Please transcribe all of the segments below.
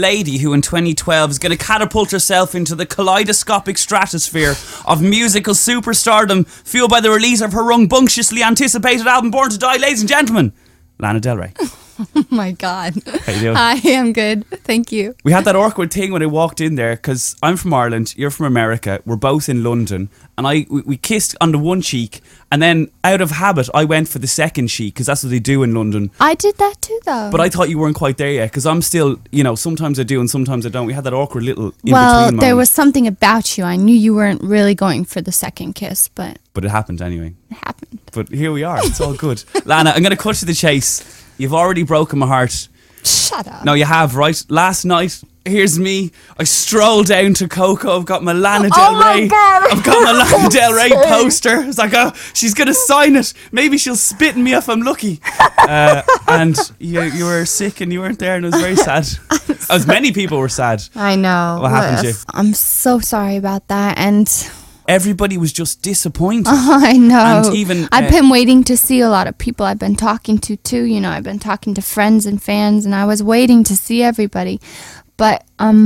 lady who in 2012 is going to catapult herself into the kaleidoscopic stratosphere of musical superstardom, fueled by the release of her rambunctiously anticipated album Born to Die. Ladies and gentlemen, Lana Del Rey. Oh my God. How you doing? I am good. Thank you. We had that awkward thing when I walked in there because I'm from Ireland, you're from America, we're both in London, and we kissed on the one cheek, and then out of habit I went for the second cheek because that's what they do in London. I did that too though. But I thought you weren't quite there yet because I'm still, sometimes I do and sometimes I don't. We had that awkward little in-between moment. There was something about you. I knew you weren't really going for the second kiss, but it happened anyway. It happened. But here we are. It's all good. Lana, I'm going to cut to the chase. You've already broken my heart. Shut up. No, you have, right? Last night, here's me. I stroll down to Coco. I've got my Lana Del Rey. God. I've got my Lana Del Rey poster. It's like, oh, she's going to sign it. Maybe she'll spit in me if I'm lucky. And you were sick and you weren't there and it was very sad. As many people were sad. I know. What happened to you? I'm so sorry about that. And everybody was just disappointed. I know. And even I've been waiting to see a lot of people I've been talking to too. I've been talking to friends and fans, and I was waiting to see everybody. But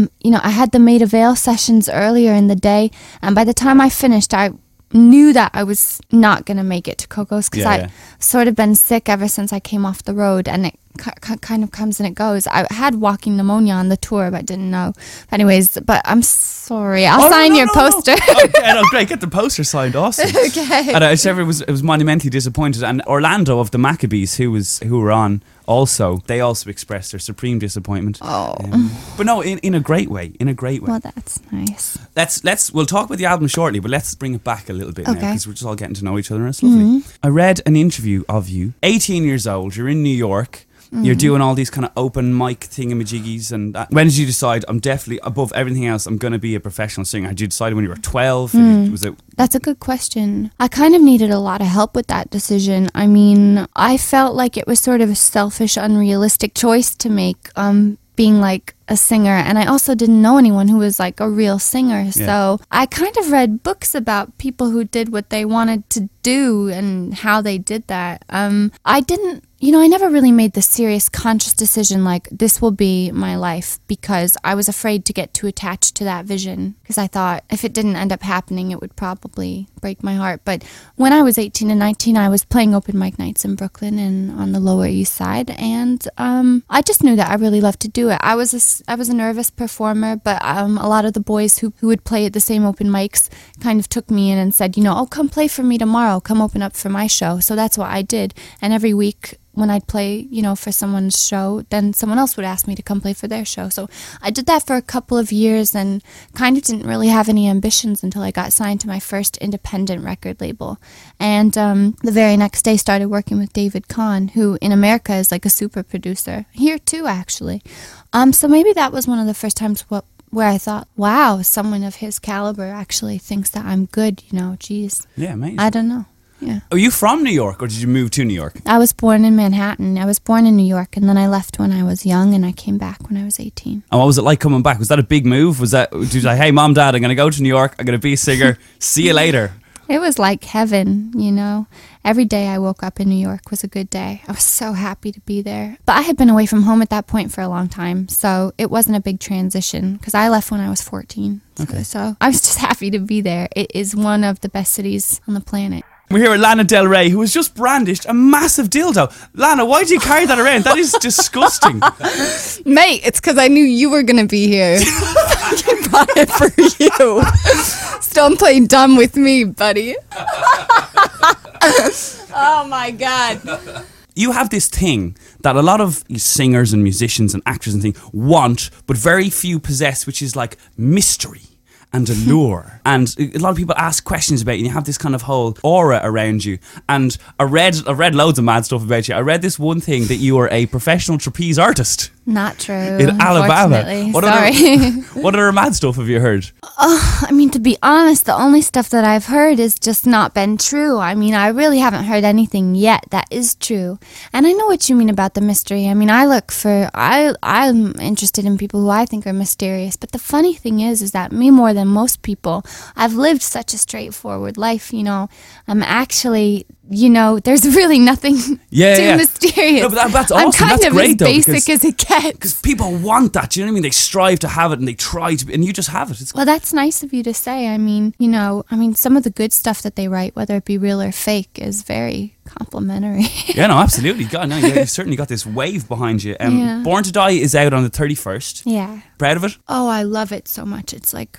I had the Maida Vale sessions earlier in the day, and by the time I finished, I knew that I was not going to make it to Coco's because I've sort of been sick ever since I came off the road, and it kind of comes and it goes. I had walking pneumonia on the tour, but didn't know. Anyways, but I'm sorry. I'll sign your poster. Okay, no, great. Get the poster signed. Awesome. Okay. And it was monumentally disappointed. And Orlando of the Maccabees, who were on, they also expressed their supreme disappointment. Oh. But no, in a great way. Well, that's nice. We'll talk about the album shortly, but let's bring it back a little bit now because we're just all getting to know each other and it's lovely. Mm-hmm. I read an interview of you, 18 years old, you're in New York. You're doing all these kind of open mic thingamajiggies, and when did you decide, I'm definitely, above everything else, I'm going to be a professional singer? Had you decided when you were 12? That's a good question. I kind of needed a lot of help with that decision. I mean, I felt like it was sort of a selfish, unrealistic choice to make, being like a singer, and I also didn't know anyone who was like a real singer, so I kind of read books about people who did what they wanted to do and how they did that. I didn't, I never really made the serious conscious decision like this will be my life, because I was afraid to get too attached to that vision, because I thought if it didn't end up happening it would probably break my heart. But when I was 18 and 19 I was playing open mic nights in Brooklyn and on the Lower East Side, and I just knew that I really loved to do it. I was a nervous performer, but a lot of the boys who would play at the same open mics kind of took me in and said, oh, come play for me tomorrow, come open up for my show. So that's what I did, and every week when I'd play, for someone's show, then someone else would ask me to come play for their show. So I did that for a couple of years and kind of didn't really have any ambitions until I got signed to my first independent record label. And the very next day started working with David Kahn, who in America is like a super producer. Here too, actually. So maybe that was one of the first times where I thought, wow, someone of his caliber actually thinks that I'm good, geez. Yeah, amazing. I don't know. Yeah. Are you from New York or did you move to New York? I was born in Manhattan. I was born in New York, and then I left when I was young, and I came back when I was 18. And what was it like coming back? Was that a big move? Did you say, hey, Mom, Dad, I'm going to go to New York. I'm going to be a singer. See you later. It was like heaven, Every day I woke up in New York was a good day. I was so happy to be there. But I had been away from home at that point for a long time, so it wasn't a big transition because I left when I was 14. Okay. So I was just happy to be there. It is one of the best cities on the planet. We're here with Lana Del Rey, who has just brandished a massive dildo. Lana, why do you carry that around? That is disgusting. Mate, it's because I knew you were going to be here. I bought it for you. So don't play dumb with me, buddy. Oh my God. You have this thing that a lot of singers and musicians and actors and things want, but very few possess, which is like mystery and allure. And a lot of people ask questions about you, and you have this kind of whole aura around you. And I read loads of mad stuff about you. I read this one thing that you are a professional trapeze artist. Not true. In Alabama. What other mad stuff have you heard? I mean, to be honest, the only stuff that I've heard has just not been true. I mean, I really haven't heard anything yet that is true. And I know what you mean about the mystery. I mean, I'm interested in people who I think are mysterious. But the funny thing is that me more than most people, I've lived such a straightforward life, I'm actually, there's really nothing too mysterious. No, but that's awesome. I'm kind that's of great, as basic as it gets. bet. Because people want that, do you know what I mean? They strive to have it and they try to, and you just have it. It's Well, that's nice of you to say. I mean, some of the good stuff that they write, whether it be real or fake, is very complimentary. Yeah, no, absolutely. God, no, you've certainly got this wave behind you. Yeah. Born to Die is out on the 31st. Yeah. Proud of it? Oh, I love it so much. It's like,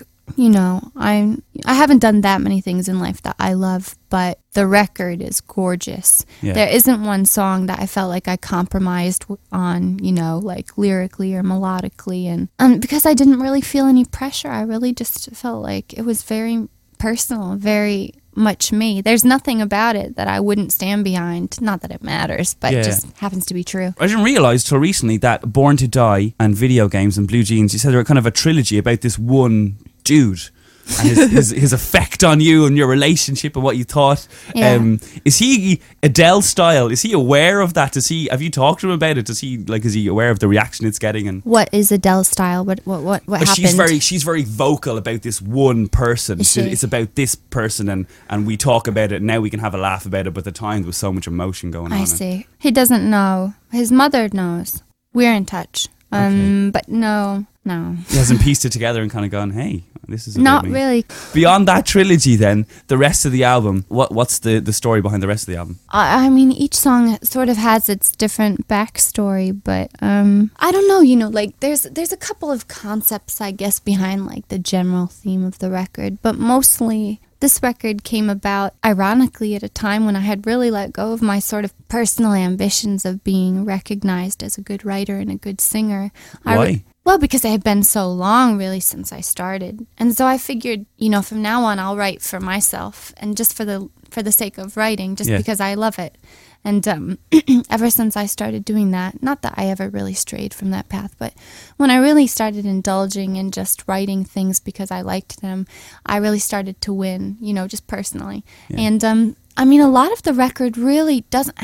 I haven't done that many things in life that I love, but the record is gorgeous. Yeah. There isn't one song that I felt like I compromised on, like lyrically or melodically. And because I didn't really feel any pressure, I really just felt like it was very personal, very much me. There's nothing about it that I wouldn't stand behind. Not that it matters, but Yeah. it just happens to be true. I didn't realise till recently that Born to Die and Video Games and Blue Jeans, you said they were kind of a trilogy about this one dude and his effect on you and your relationship and what you thought. Yeah. Is he Adele style? Is he aware of that? Have you talked to him about it? Is he aware of the reaction it's getting? And What is Adele's style? What happened? she's very vocal about this one person. Is she? It's about this person, and we talk about it. Now we can have a laugh about it, but at the time there was so much emotion going on. I see. He doesn't know. His mother knows. We're in touch. Okay. But no. He hasn't pieced it together and kind of gone, hey, this is about Not me. really. Beyond that trilogy, then the rest of the album. What's the story behind the rest of the album? I mean, each song sort of has its different backstory, but I don't know. Like there's a couple of concepts, I guess, behind like the general theme of the record, but mostly this record came about ironically at a time when I had really let go of my sort of personal ambitions of being recognized as a good writer and a good singer. Why? Well, because it had been so long, really, since I started. And so I figured, from now on, I'll write for myself and just for the sake of writing, just Yeah. because I love it. And ever since I started doing that, not that I ever really strayed from that path, but when I really started indulging in just writing things because I liked them, I really started to win, just personally. Yeah. And I mean, a lot of the record really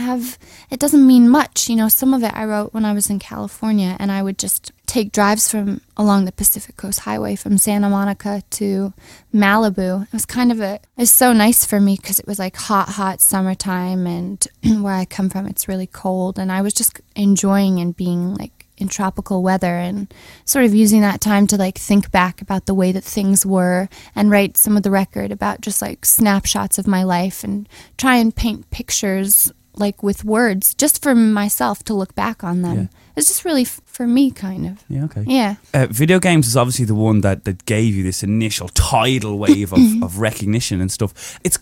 doesn't mean much. Some of it I wrote when I was in California, and I would just take drives along the Pacific Coast Highway from Santa Monica to Malibu. It was so nice for me because it was like hot summertime, and where I come from, it's really cold, and I was just enjoying and being like in tropical weather and sort of using that time to like think back about the way that things were and write some of the record about just like snapshots of my life and try and paint pictures like with words just for myself to look back on them. Yeah. It's just really for me, kind of. Yeah, okay. Yeah. Video Games is obviously the one that gave you this initial tidal wave of recognition and stuff. It's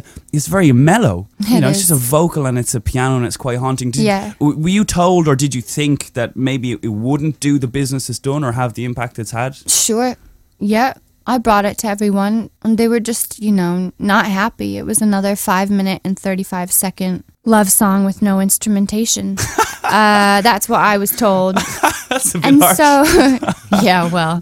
very mellow. It It's is. just a vocal and it's a piano and it's quite haunting. Yeah. Were you told, or did you think that maybe it wouldn't do the business it's done or have the impact it's had? Sure. Yeah. I brought it to everyone, and they were just, not happy. It was another 5-minute and 35-second love song with no instrumentation. That's what I was told. That's a bit And harsh. so, yeah, well,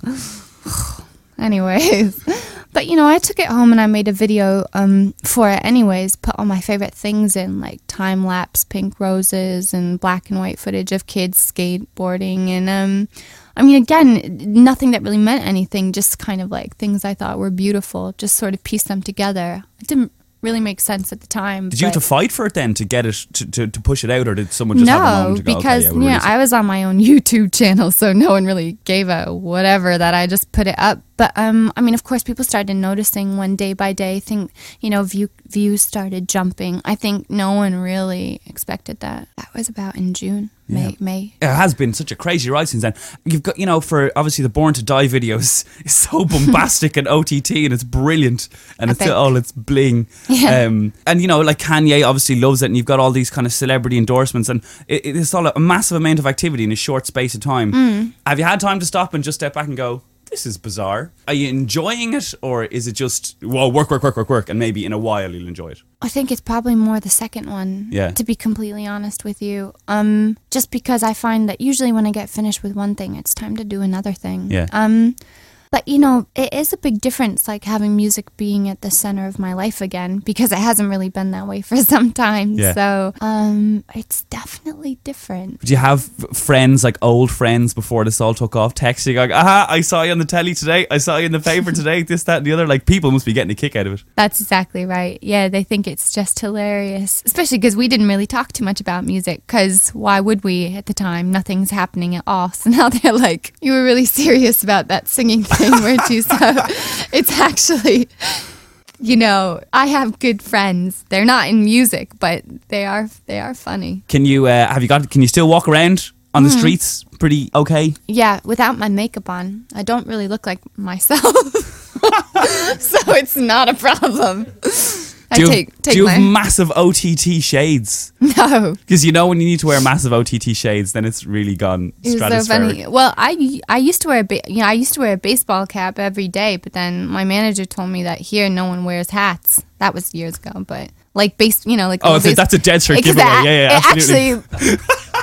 anyways. But, I took it home and I made a video for it anyways, put all my favorite things in, like time-lapse pink roses and black and white footage of kids skateboarding. And, I mean, again, nothing that really meant anything, just kind of like things I thought were beautiful, just sort of piece them together. It didn't really make sense at the time. Did you have to fight for it then to get it, to push it out, or did someone just have a moment to go, because okay, yeah, we'll release it? I was on my own YouTube channel, so no one really gave a whatever that I just put it up. But I mean, of course, people started noticing when day by day, views started jumping. I think no one really expected that. That was about in June, May. It has been such a crazy ride since then. You've got, for obviously the Born to Die videos is so bombastic and OTT and it's brilliant and Epic. it's bling. Yeah. And like Kanye obviously loves it, and you've got all these kind of celebrity endorsements, and it's all a massive amount of activity in a short space of time. Have you had time to stop and just step back and go, this is bizarre? Are you enjoying it, or is it just, well, work, and maybe in a while you'll enjoy it? I think it's probably more the second one, Yeah. to be completely honest with you. Just because I find that usually when I get finished with one thing, it's time to do another thing. Yeah. But, you know, it is a big difference, like having music being at the center of my life again, because it hasn't really been that way for some time. Yeah. So it's definitely different. Do you have friends, like old friends before this all took off, texting like, aha, I saw you on the telly today, I saw you in the paper today, this, that and the other? Like, people must be getting a kick out of it. That's exactly right. Yeah, they think it's just hilarious, especially because we didn't really talk too much about music, because why would we at the time? Nothing's happening at all. So now they're like, you were really serious about that singing thing, weren't you? So it's actually, you know, I have good friends. They're not in music, but they are funny. Can you can you still walk around on the streets pretty okay? Yeah, without my makeup on. I don't really look like myself. So it's not a problem. Do you have massive OTT shades? No. Because you know when you need to wear massive OTT shades, then it's really gone stratospheric. It's so funny. Well, I used to wear I used to wear a baseball cap every day, but then my manager told me that here no one wears hats. That was years ago, but like that's a dead cert giveaway. Yeah, absolutely. Actually,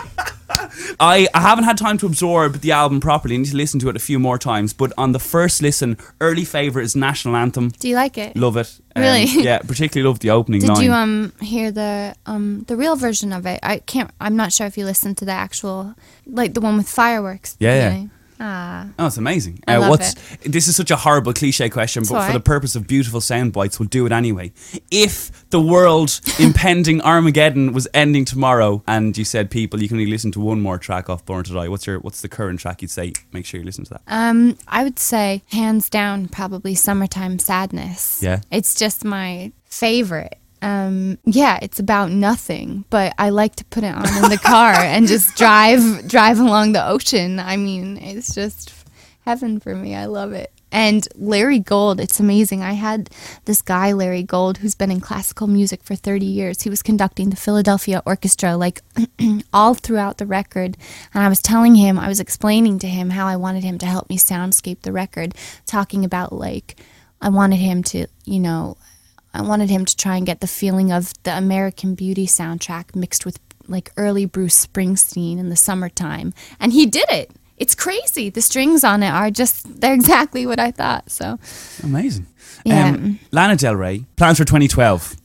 I haven't had time to absorb the album properly. I need to listen to it a few more times. But on the first listen, early favourite is National Anthem. do you like it? Love it. Really? Yeah, particularly love the opening Did line. you hear the real version of it? I'm not sure if you listened to the actual, like the one with fireworks. Yeah. Ah. Oh, it's amazing. I love This is such a horrible cliche question, but for alright. the purpose of beautiful sound bites, we'll do it anyway. If the world impending Armageddon was ending tomorrow, and you said, people, you can only listen to one more track off Born to Die, what's the current track you'd say? Make sure you listen to that. I would say hands down probably Summertime Sadness. Yeah. It's just my favorite. Yeah, it's about nothing, but I like to put it on in the car and just drive along the ocean. I mean, it's just heaven for me. I love it. And Larry Gold, it's amazing. I had this guy, Larry Gold, who's been in classical music for 30 years. He was conducting the Philadelphia Orchestra, like all throughout the record. And I was explaining to him how I wanted him to help me soundscape the record, talking about like, I wanted him to try and get the feeling of the American Beauty soundtrack mixed with like early Bruce Springsteen in the summertime. And he did it. It's crazy. The strings on it they're exactly what I thought. So Amazing. Yeah. Lana Del Rey, plans for 2012?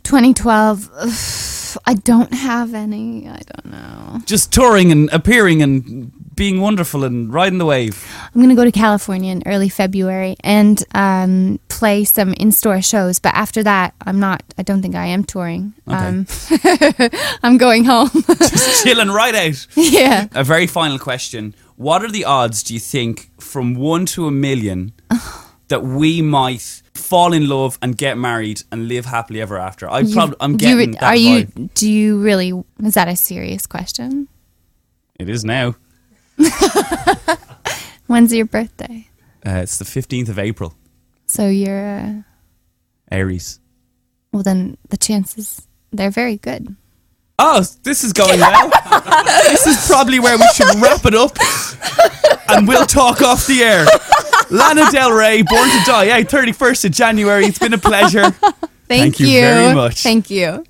2012, I don't have any. I don't know. Just touring and appearing and being wonderful and riding the wave. I'm going to go to California in early February and play some in-store shows. But after that, I don't think I am touring. Okay. I'm going home. Just chilling right out. Yeah. A very final question. What are the odds, do you think, from 1 to 1 million that we might fall in love and get married and live happily ever after? I'm getting that vibe. Do you really, is that a serious question? It is now. When's your birthday? It's the 15th of April. So you're, Aries. well then the chances, they're very good. Oh, this is going well. This is probably where we should wrap it up. And we'll talk off the air. Lana Del Rey, Born to Die, 31st of January. It's been a pleasure. Thank you very much. Thank you.